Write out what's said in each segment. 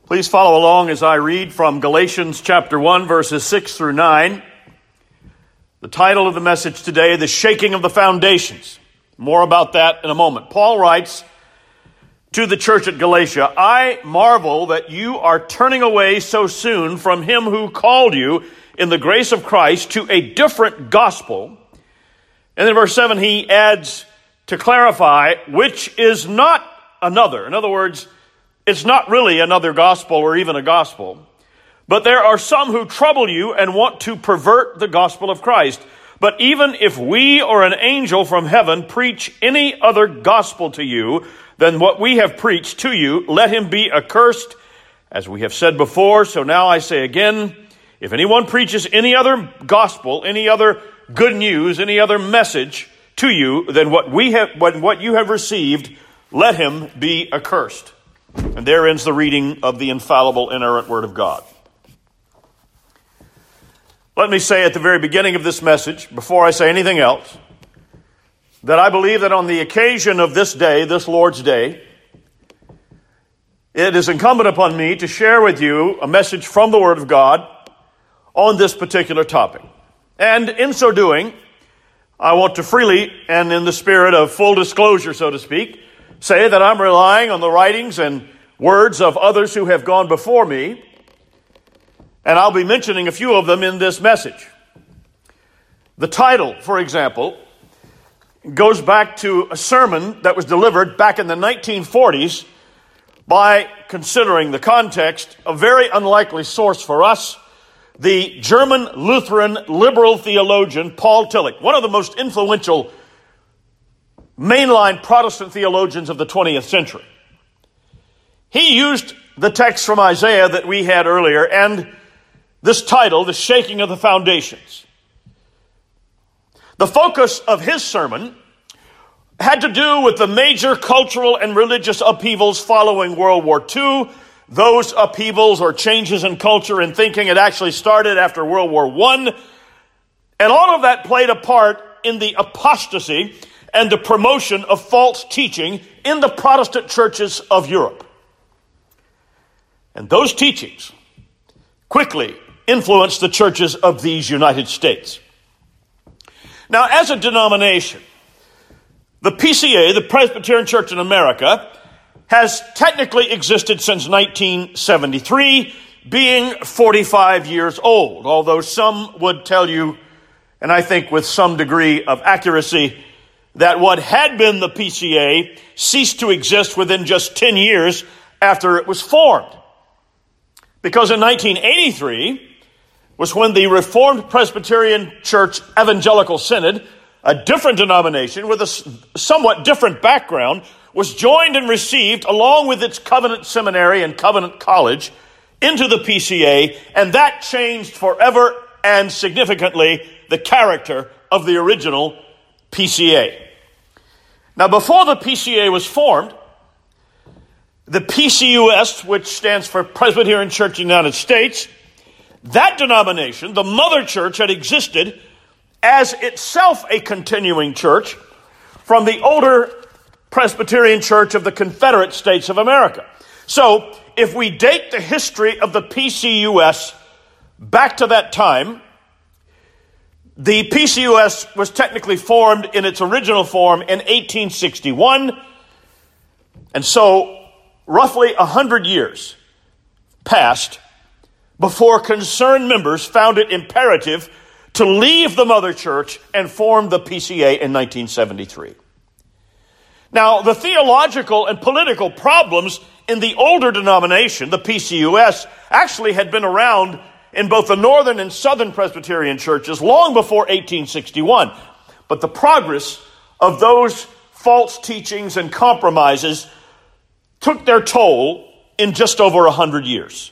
Please follow along as I read from Galatians chapter 1, verses 6 through 9. The title of the message today, The Shaking of the Foundations. More about that in a moment. Paul writes to the church at Galatia, I marvel that you are turning away so soon from him who called you in the grace of Christ to a different gospel. And then verse 7, he adds to clarify, which is not another. In other words, it's not really another gospel or even a gospel. But there are some who trouble you and want to pervert the gospel of Christ. But even if we or an angel from heaven preach any other gospel to you than what we have preached to you, let him be accursed. As we have said before, so now I say again, if anyone preaches any other gospel, any other good news, any other message to you than what you have received, let him be accursed. And there ends the reading of the infallible, inerrant Word of God. Let me say at the very beginning of this message, before I say anything else, that I believe that on the occasion of this day, this Lord's Day, it is incumbent upon me to share with you a message from the Word of God on this particular topic. And in so doing, I want to freely, and in the spirit of full disclosure, so to speak, say that I'm relying on the writings and words of others who have gone before me, and I'll be mentioning a few of them in this message. The title, for example, goes back to a sermon that was delivered back in the 1940s by, considering the context, a very unlikely source for us, the German Lutheran liberal theologian Paul Tillich, one of the most influential mainline Protestant theologians of the 20th century. He used the text from Isaiah that we had earlier and this title, The Shaking of the Foundations. The focus of his sermon had to do with the major cultural and religious upheavals following World War II. Those upheavals or changes in culture and thinking had actually started after World War I. And all of that played a part in the apostasy and the promotion of false teaching in the Protestant churches of Europe. And those teachings quickly influenced the churches of these United States. Now, as a denomination, the PCA, the Presbyterian Church in America, has technically existed since 1973, being 45 years old, although some would tell you, and I think with some degree of accuracy, that what had been the PCA ceased to exist within just 10 years after it was formed. Because in 1983 was when the Reformed Presbyterian Church Evangelical Synod, a different denomination with a somewhat different background, was joined and received along with its Covenant Seminary and Covenant College into the PCA, and that changed forever and significantly the character of the original PCA. Now, before the PCA was formed, the PCUS, which stands for Presbyterian Church of the United States, that denomination, the mother church, had existed as itself a continuing church from the older Presbyterian Church of the Confederate States of America. So, if we date the history of the PCUS back to that time, the PCUS was technically formed in its original form in 1861, and so roughly 100 years passed before concerned members found it imperative to leave the mother church and form the PCA in 1973. Now, the theological and political problems in the older denomination, the PCUS, actually had been around in both the northern and southern Presbyterian churches long before 1861. But the progress of those false teachings and compromises took their toll in just over 100 years.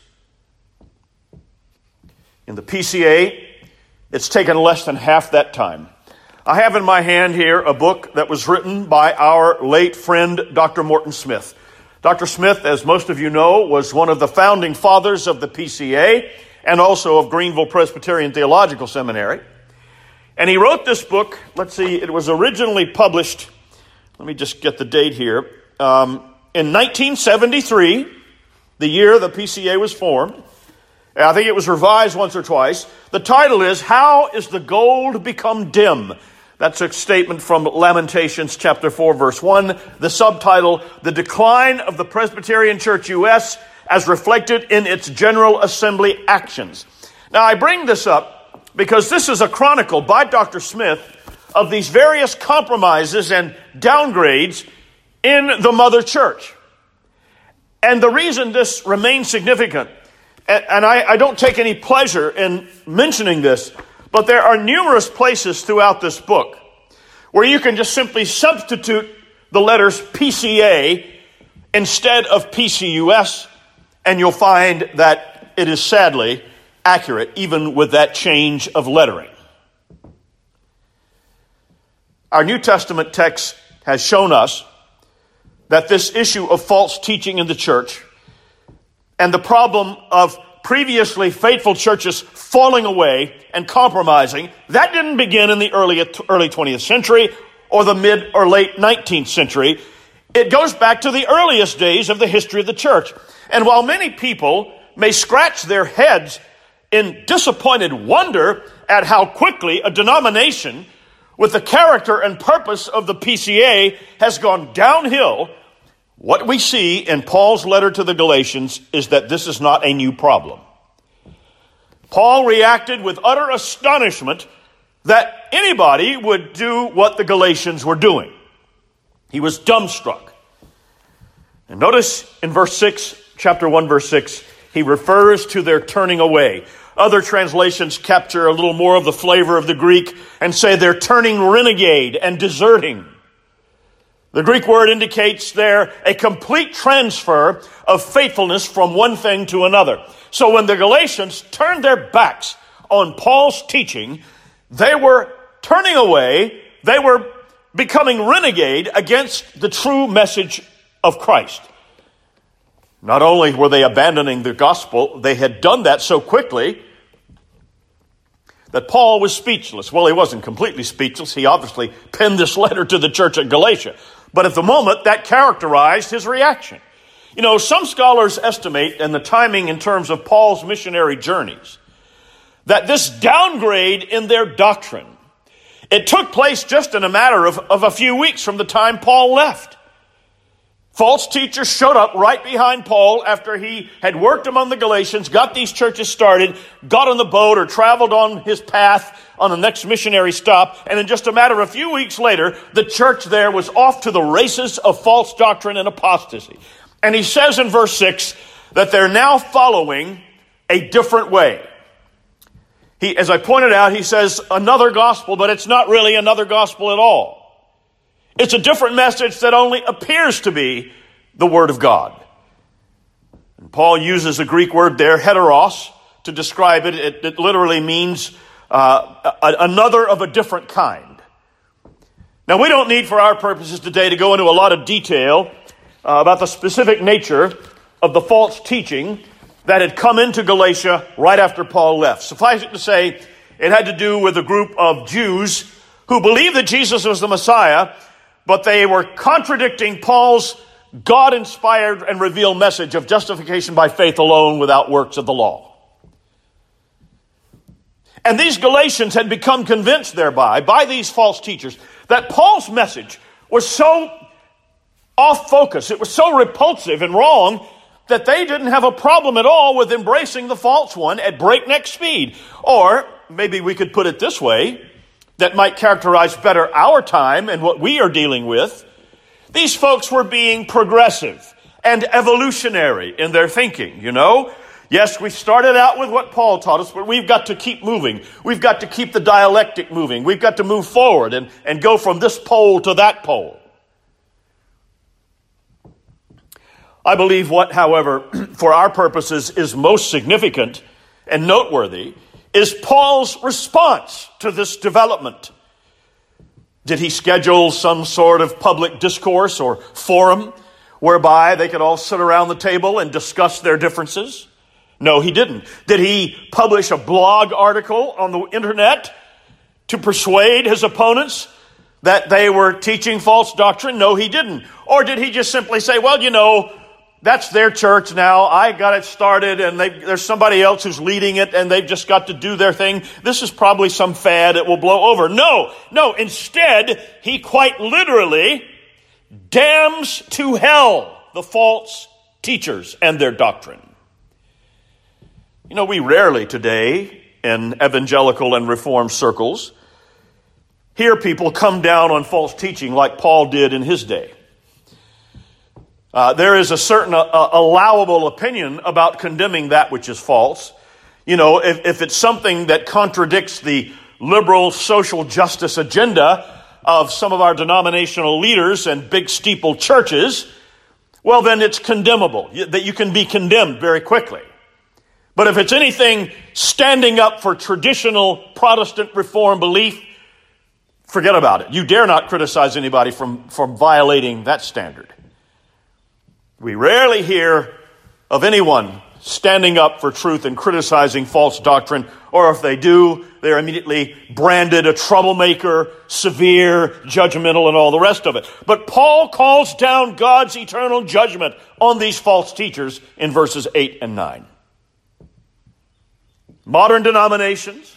In the PCA, it's taken less than half that time. I have in my hand here a book that was written by our late friend, Dr. Morton Smith. Dr. Smith, as most of you know, was one of the founding fathers of the PCA and also of Greenville Presbyterian Theological Seminary. And he wrote this book, let's see, it was originally published, let me just get the date here, in 1973, the year the PCA was formed. I think it was revised once or twice. The title is, How is the Gold Become Dim? That's a statement from Lamentations chapter 4, verse 1. The subtitle, The Decline of the Presbyterian Church U.S. as Reflected in its General Assembly Actions. Now, I bring this up because this is a chronicle by Dr. Smith of these various compromises and downgrades in the mother church. And the reason this remains significant, and I don't take any pleasure in mentioning this, but there are numerous places throughout this book where you can just simply substitute the letters PCA instead of PCUS, and you'll find that it is sadly accurate, even with that change of lettering. Our New Testament text has shown us that this issue of false teaching in the church and the problem of previously faithful churches falling away and compromising, that didn't begin in the early 20th century or the mid or late 19th century. It goes back to the earliest days of the history of the church. And while many people may scratch their heads in disappointed wonder at how quickly a denomination with the character and purpose of the PCA has gone downhill, what we see in Paul's letter to the Galatians is that this is not a new problem. Paul reacted with utter astonishment that anybody would do what the Galatians were doing. He was dumbstruck. And notice in verse 6, chapter 1, verse 6, he refers to their turning away. Other translations capture a little more of the flavor of the Greek and say they're turning renegade and deserting. The Greek word indicates there a complete transfer of faithfulness from one thing to another. So when the Galatians turned their backs on Paul's teaching, they were turning away, they were becoming renegade against the true message of Christ. Not only were they abandoning the gospel, they had done that so quickly that Paul was speechless. Well, he wasn't completely speechless. He obviously penned this letter to the church at Galatia. But at the moment, that characterized his reaction. You know, some scholars estimate, and the timing in terms of Paul's missionary journeys, that this downgrade in their doctrine, it took place just in a matter of a few weeks from the time Paul left. False teachers showed up right behind Paul after he had worked among the Galatians, got these churches started, got on the boat or traveled on his path on the next missionary stop, and in just a matter of a few weeks later, the church there was off to the races of false doctrine and apostasy. And he says in verse 6 that they're now following a different way. As I pointed out, he says another gospel, but it's not really another gospel at all. It's a different message that only appears to be the Word of God. And Paul uses a Greek word there, heteros, to describe it. It literally means another of a different kind. Now, we don't need for our purposes today to go into a lot of detail about the specific nature of the false teaching that had come into Galatia right after Paul left. Suffice it to say, it had to do with a group of Jews who believed that Jesus was the Messiah, but they were contradicting Paul's God-inspired and revealed message of justification by faith alone without works of the law. And these Galatians had become convinced thereby, by these false teachers, that Paul's message was so off focus, it was so repulsive and wrong, that they didn't have a problem at all with embracing the false one at breakneck speed. Or, maybe we could put it this way, that might characterize better our time and what we are dealing with. These folks were being progressive and evolutionary in their thinking, you know. Yes, we started out with what Paul taught us, but we've got to keep moving. We've got to keep the dialectic moving. We've got to move forward and go from this pole to that pole. I believe what, however, for our purposes is most significant and noteworthy is Paul's response to this development. Did he schedule some sort of public discourse or forum whereby they could all sit around the table and discuss their differences? No, he didn't. Did he publish a blog article on the internet to persuade his opponents that they were teaching false doctrine? No, he didn't. Or did he just simply say, well, you know, that's their church now. I got it started, and there's somebody else who's leading it, and they've just got to do their thing. This is probably some fad that will blow over. No. Instead, he quite literally damns to hell the false teachers and their doctrine. You know, we rarely today in evangelical and reformed circles hear people come down on false teaching like Paul did in his day. There is a certain allowable opinion about condemning that which is false. You know, if it's something that contradicts the liberal social justice agenda of some of our denominational leaders and big steeple churches, well, then it's condemnable, that you can be condemned very quickly. But if it's anything standing up for traditional Protestant Reformed belief, forget about it. You dare not criticize anybody from violating that standard. We rarely hear of anyone standing up for truth and criticizing false doctrine, or if they do, they're immediately branded a troublemaker, severe, judgmental, and all the rest of it. But Paul calls down God's eternal judgment on these false teachers in verses 8 and 9. Modern denominations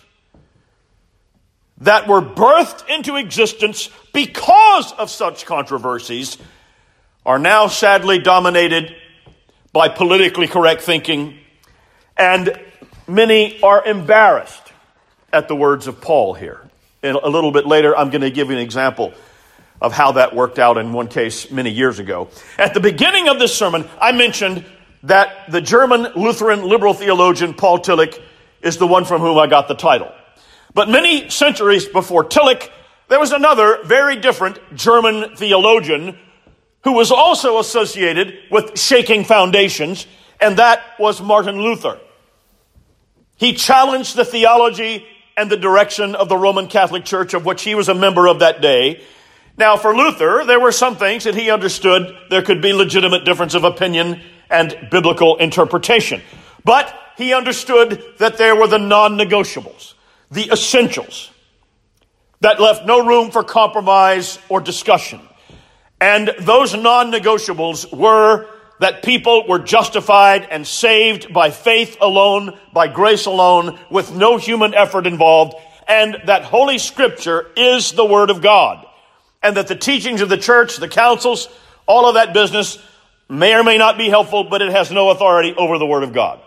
that were birthed into existence because of such controversies are now sadly dominated by politically correct thinking, and many are embarrassed at the words of Paul here. And a little bit later, I'm going to give you an example of how that worked out in one case many years ago. At the beginning of this sermon, I mentioned that the German Lutheran liberal theologian Paul Tillich is the one from whom I got the title. But many centuries before Tillich, there was another very different German theologian who was also associated with shaking foundations, and that was Martin Luther. He challenged the theology and the direction of the Roman Catholic Church, of which he was a member of that day. Now, for Luther, there were some things that he understood there could be legitimate difference of opinion and biblical interpretation. But he understood that there were the non-negotiables, the essentials, that left no room for compromise or discussion. And those non-negotiables were that people were justified and saved by faith alone, by grace alone, with no human effort involved, and that Holy Scripture is the Word of God, and that the teachings of the church, the councils, all of that business may or may not be helpful, but it has no authority over the Word of God.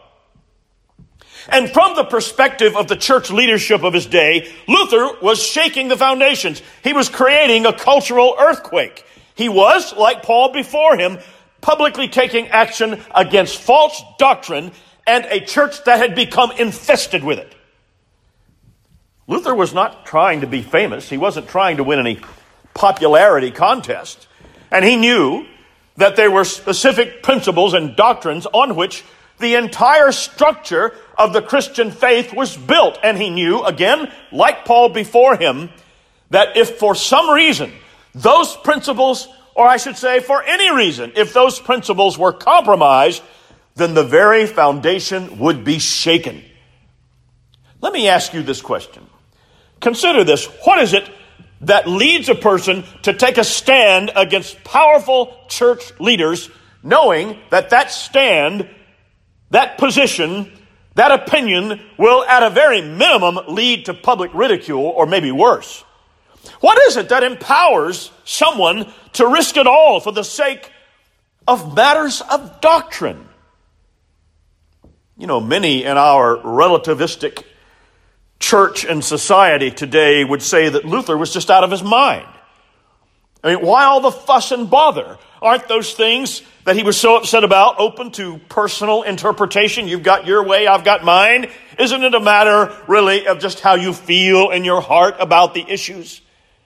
And from the perspective of the church leadership of his day, Luther was shaking the foundations. He was creating a cultural earthquake. He was, like Paul before him, publicly taking action against false doctrine and a church that had become infested with it. Luther was not trying to be famous. He wasn't trying to win any popularity contest. And he knew that there were specific principles and doctrines on which the entire structure of the Christian faith was built. And he knew, again, like Paul before him, that if for some reason those principles, or I should say for any reason, if those principles were compromised, then the very foundation would be shaken. Let me ask you this question. Consider this. What is it that leads a person to take a stand against powerful church leaders, knowing that that stand, that position, that opinion will at a very minimum lead to public ridicule or maybe worse? What is it that empowers someone to risk it all for the sake of matters of doctrine? You know, many in our relativistic church and society today would say that Luther was just out of his mind. I mean, why all the fuss and bother? Aren't those things that he was so upset about open to personal interpretation? You've got your way, I've got mine. Isn't it a matter, really, of just how you feel in your heart about the issues?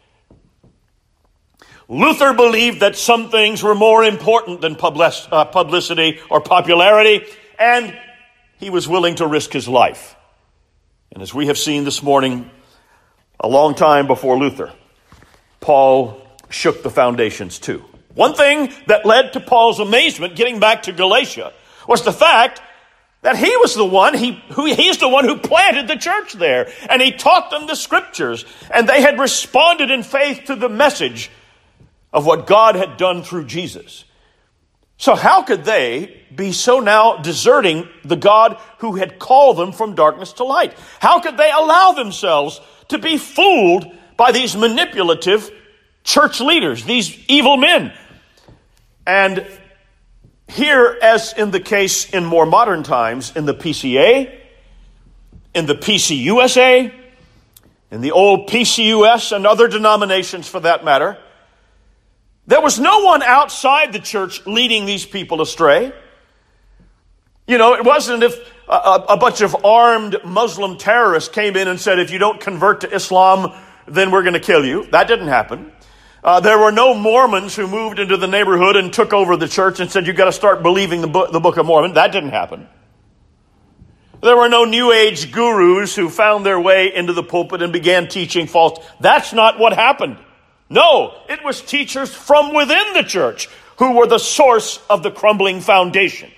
Luther believed that some things were more important than publicity or popularity, and he was willing to risk his life. And as we have seen this morning, a long time before Luther, Paul shook the foundations too. One thing that led to Paul's amazement, getting back to Galatia, was the fact that he was the one, he's the one who planted the church there. And he taught them the scriptures. And they had responded in faith to the message of what God had done through Jesus. So how could they be so now deserting the God who had called them from darkness to light? How could they allow themselves to be fooled by these manipulative church leaders, these evil men? And here, as in the case in more modern times, in the PCA, in the PCUSA, in the old PCUS and other denominations for that matter, there was no one outside the church leading these people astray. You know, it wasn't if a bunch of armed Muslim terrorists came in and said, if you don't convert to Islam, then we're going to kill you. That didn't happen. There were no Mormons who moved into the neighborhood and took over the church and said, you've got to start believing the Book of Mormon. That didn't happen. There were no New Age gurus who found their way into the pulpit and began teaching false. That's not what happened. No, it was teachers from within the church who were the source of the crumbling foundations.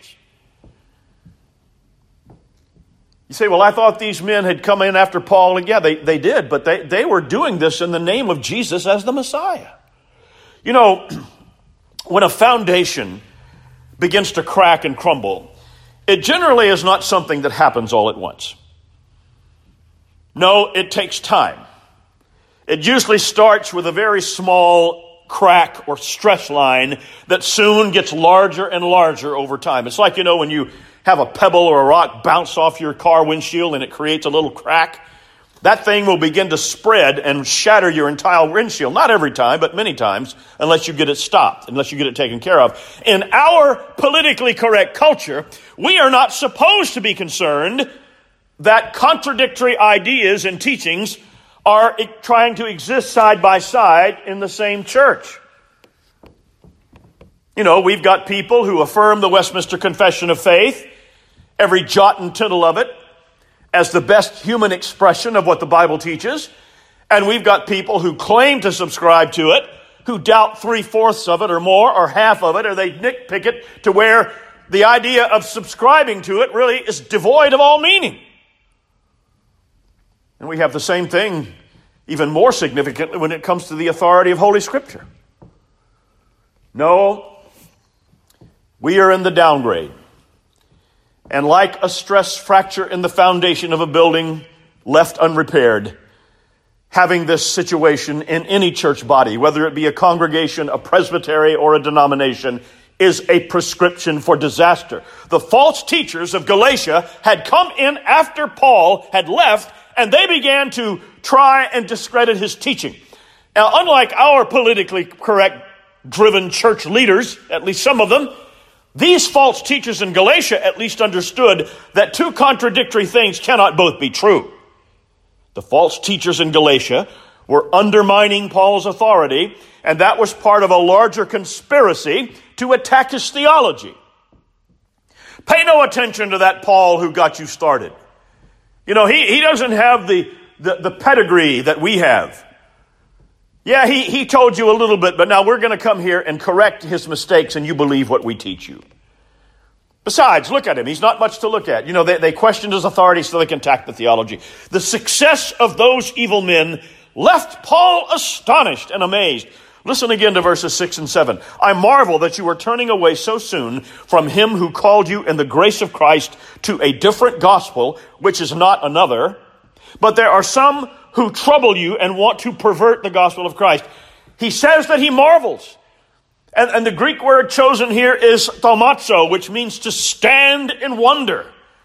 You say, well, I thought these men had come in after Paul. And yeah, they did, but they were doing this in the name of Jesus as the Messiah. You know, when a foundation begins to crack and crumble, it generally is not something that happens all at once. No, it takes time. It usually starts with a very small crack or stress line that soon gets larger and larger over time. It's like, you know, when you have a pebble or a rock bounce off your car windshield and it creates a little crack. That thing will begin to spread and shatter your entire windshield. Not every time, but many times, unless you get it stopped, unless you get it taken care of. In our politically correct culture, we are not supposed to be concerned that contradictory ideas and teachings are trying to exist side by side in the same church. You know, we've got people who affirm the Westminster Confession of Faith, every jot and tittle of it, as the best human expression of what the Bible teaches. And we've got people who claim to subscribe to it, who doubt 3/4 of it or more, or half of it, or they nitpick it to where the idea of subscribing to it really is devoid of all meaning. And we have the same thing, even more significantly, when it comes to the authority of Holy Scripture. No, we are in the downgrade. And like a stress fracture in the foundation of a building left unrepaired, having this situation in any church body, whether it be a congregation, a presbytery, or a denomination, is a prescription for disaster. The false teachers of Galatia had come in after Paul had left, and they began to try and discredit his teaching. Now, unlike our politically correct driven church leaders, at least some of them, these false teachers in Galatia at least understood that two contradictory things cannot both be true. The false teachers in Galatia were undermining Paul's authority, and that was part of a larger conspiracy to attack his theology. Pay no attention to that Paul who got you started. You know, he doesn't have the pedigree that we have. Yeah, he told you a little bit, but now we're going to come here and correct his mistakes, and you believe what we teach you. Besides, look at him. He's not much to look at. You know, they questioned his authority so they can attack the theology. The success of those evil men left Paul astonished and amazed. Listen again to verses 6 and 7. I marvel that you are turning away so soon from him who called you in the grace of Christ to a different gospel, which is not another. But there are some who trouble you and want to pervert the gospel of Christ. He says that he marvels. And the Greek word chosen here is thaumazo, which means to stand in wonder.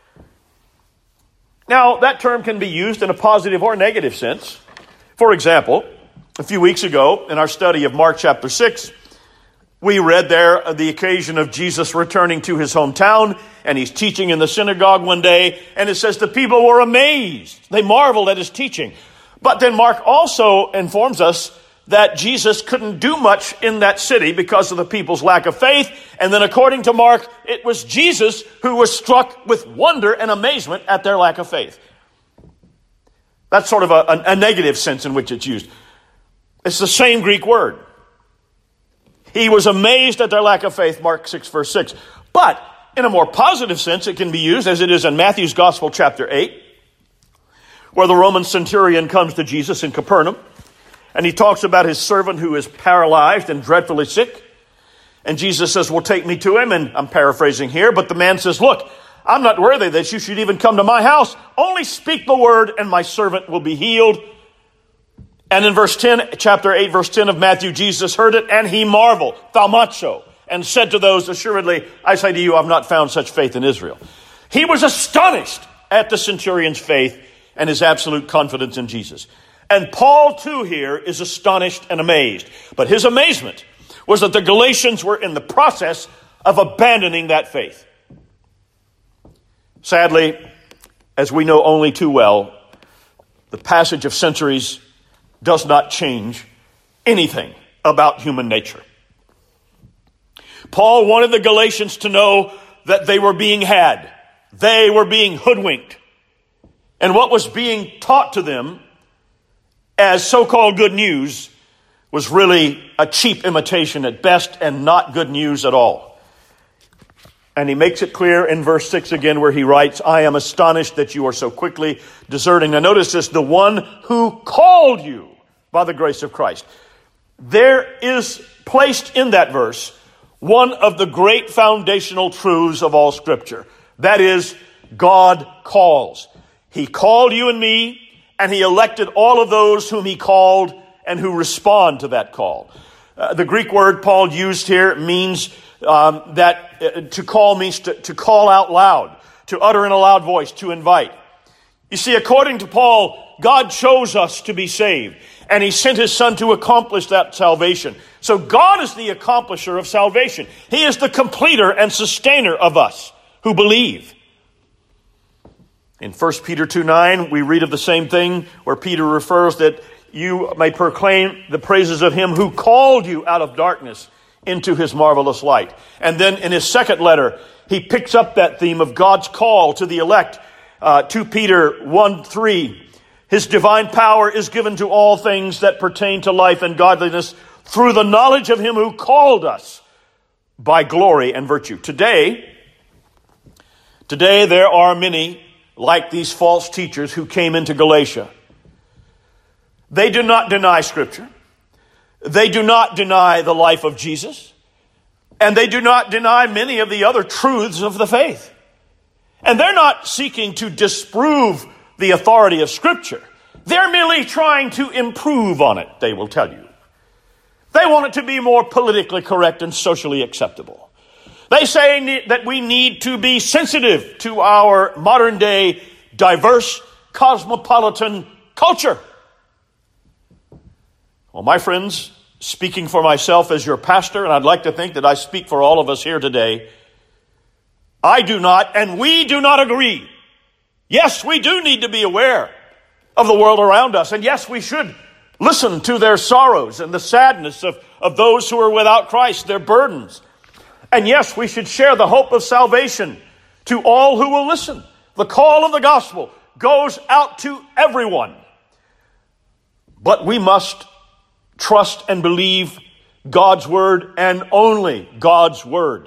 Now, that term can be used in a positive or negative sense. For example, a few weeks ago in our study of Mark chapter 6, we read there the occasion of Jesus returning to his hometown, and he's teaching in the synagogue one day, and it says the people were amazed. They marveled at his teaching. But then Mark also informs us that Jesus couldn't do much in that city because of the people's lack of faith. And then according to Mark, it was Jesus who was struck with wonder and amazement at their lack of faith. That's sort of a negative sense in which it's used. It's the same Greek word. He was amazed at their lack of faith, Mark 6, verse 6. But in a more positive sense, it can be used as it is in Matthew's Gospel, chapter 8, where the Roman centurion comes to Jesus in Capernaum, and he talks about his servant who is paralyzed and dreadfully sick. And Jesus says, well, take me to him. And I'm paraphrasing here, but the man says, look, I'm not worthy that you should even come to my house. Only speak the word and my servant will be healed. And in verse 10, chapter 8, verse 10 of Matthew, Jesus heard it and he marveled, thaumazo, and said to those, assuredly, I say to you, I've not found such faith in Israel. He was astonished at the centurion's faith and his absolute confidence in Jesus. And Paul too here is astonished and amazed. But his amazement was that the Galatians were in the process of abandoning that faith. Sadly, as we know only too well, the passage of centuries does not change anything about human nature. Paul wanted the Galatians to know that they were being had. They were being hoodwinked. And what was being taught to them as so-called good news was really a cheap imitation at best and not good news at all. And he makes it clear in verse 6 again where he writes, I am astonished that you are so quickly deserting. Now notice this, the one who called you by the grace of Christ. There is placed in that verse one of the great foundational truths of all Scripture. That is, God calls. He called you and me, and he elected all of those whom he called and who respond to that call. The Greek word Paul used here means to call means to call out loud, to utter in a loud voice, to invite. You see, according to Paul, God chose us to be saved, and he sent his Son to accomplish that salvation. So God is the accomplisher of salvation. He is the completer and sustainer of us who believe. In 1 Peter 2:9, we read of the same thing, where Peter refers that you may proclaim the praises of him who called you out of darkness into his marvelous light. And then in his second letter, he picks up that theme of God's call to the elect. 2 Peter 1:3, his divine power is given to all things that pertain to life and godliness through the knowledge of him who called us by glory and virtue. Today there are many like these false teachers who came into Galatia. They do not deny Scripture. They do not deny the life of Jesus. And they do not deny many of the other truths of the faith. And they're not seeking to disprove the authority of Scripture. They're merely trying to improve on it, they will tell you. They want it to be more politically correct and socially acceptable. They say that we need to be sensitive to our modern day diverse cosmopolitan culture. Well, my friends, speaking for myself as your pastor, and I'd like to think that I speak for all of us here today, I do not, and we do not agree. Yes, we do need to be aware of the world around us. And yes, we should listen to their sorrows and the sadness of those who are without Christ, their burdens. And yes, we should share the hope of salvation to all who will listen. The call of the gospel goes out to everyone. But we must trust and believe God's word and only God's word.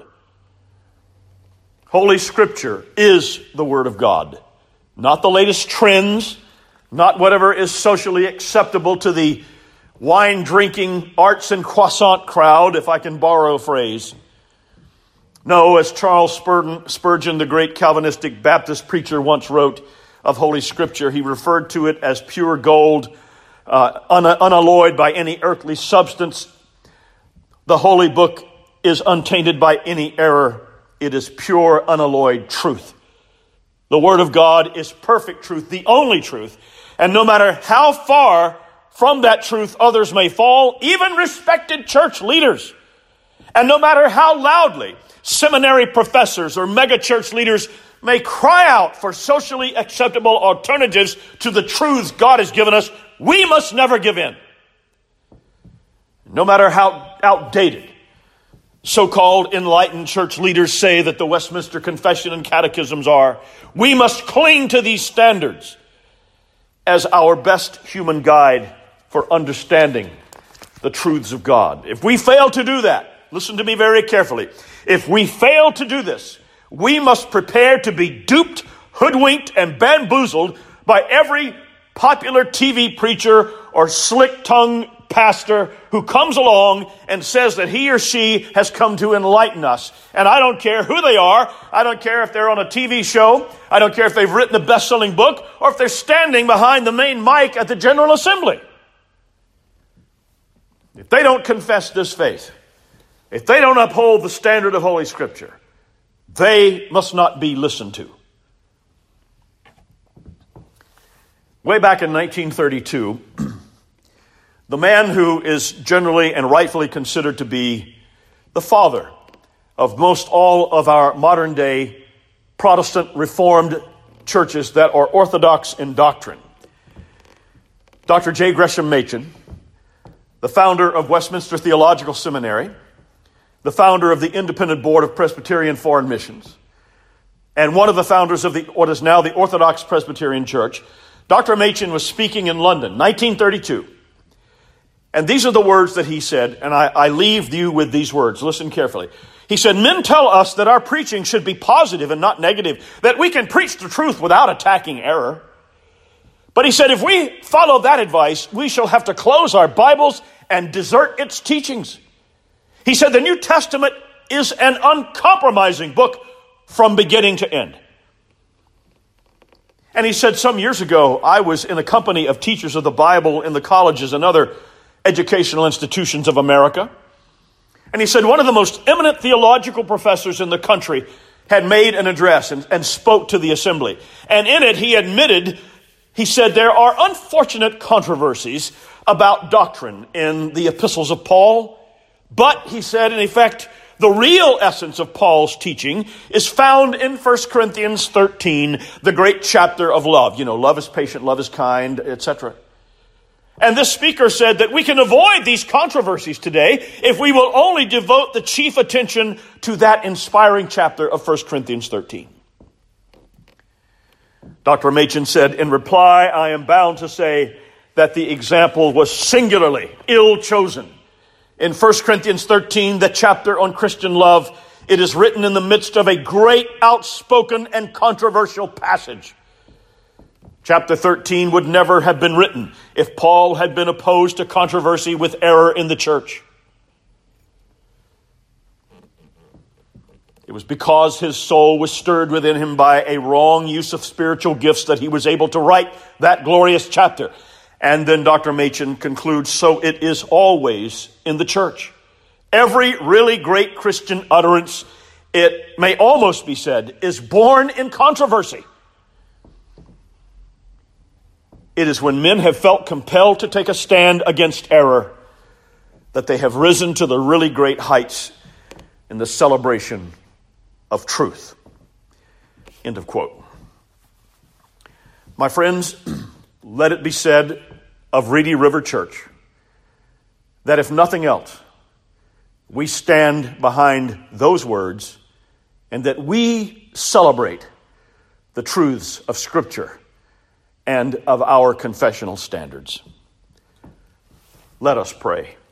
Holy Scripture is the word of God. Not the latest trends, not whatever is socially acceptable to the wine-drinking arts and croissant crowd, if I can borrow a phrase. No, as Charles Spurgeon, the great Calvinistic Baptist preacher, once wrote of Holy Scripture, he referred to it as pure gold, unalloyed by any earthly substance. The Holy Book is untainted by any error. It is pure, unalloyed truth. The Word of God is perfect truth, the only truth. And no matter how far from that truth others may fall, even respected church leaders, and no matter how loudly seminary professors or megachurch leaders may cry out for socially acceptable alternatives to the truths God has given us, we must never give in. No matter how outdated so-called enlightened church leaders say that the Westminster Confession and Catechisms are, we must cling to these standards as our best human guide for understanding the truths of God. If we fail to do that, listen to me very carefully. If we fail to do this, we must prepare to be duped, hoodwinked, and bamboozled by every popular TV preacher or slick-tongued pastor who comes along and says that he or she has come to enlighten us. And I don't care who they are. I don't care if they're on a TV show. I don't care if they've written a best-selling book or if they're standing behind the main mic at the General Assembly. If they don't confess this faith, if they don't uphold the standard of Holy Scripture, they must not be listened to. Way back in 1932, the man who is generally and rightfully considered to be the father of most all of our modern day Protestant Reformed churches that are orthodox in doctrine, Dr. J. Gresham Machen, the founder of Westminster Theological Seminary, the founder of the Independent Board of Presbyterian Foreign Missions, and one of the founders of what is now the Orthodox Presbyterian Church, Dr. Machen was speaking in London, 1932. And these are the words that he said, and I leave you with these words. Listen carefully. He said, "Men tell us that our preaching should be positive and not negative, that we can preach the truth without attacking error. But," he said, "if we follow that advice, we shall have to close our Bibles and desert its teachings." He said, "The New Testament is an uncompromising book from beginning to end." And he said, some years ago, I was in a company of teachers of the Bible in the colleges and other educational institutions of America. And he said, one of the most eminent theological professors in the country had made an address and spoke to the assembly. And in it, he admitted, he said, there are unfortunate controversies about doctrine in the epistles of Paul. But, he said, in effect, the real essence of Paul's teaching is found in 1 Corinthians 13, the great chapter of love. You know, love is patient, love is kind, etc. And this speaker said that we can avoid these controversies today if we will only devote the chief attention to that inspiring chapter of 1 Corinthians 13. Dr. Machen said, in reply, I am bound to say that the example was singularly ill chosen. In 1 Corinthians 13, the chapter on Christian love, it is written in the midst of a great, outspoken, and controversial passage. Chapter 13 would never have been written if Paul had been opposed to controversy with error in the church. It was because his soul was stirred within him by a wrong use of spiritual gifts that he was able to write that glorious chapter. And then Dr. Machen concludes, so it is always in the church. Every really great Christian utterance, it may almost be said, is born in controversy. It is when men have felt compelled to take a stand against error that they have risen to the really great heights in the celebration of truth. End of quote. My friends, let it be said of Reedy River Church that if nothing else, we stand behind those words and that we celebrate the truths of Scripture and of our confessional standards. Let us pray.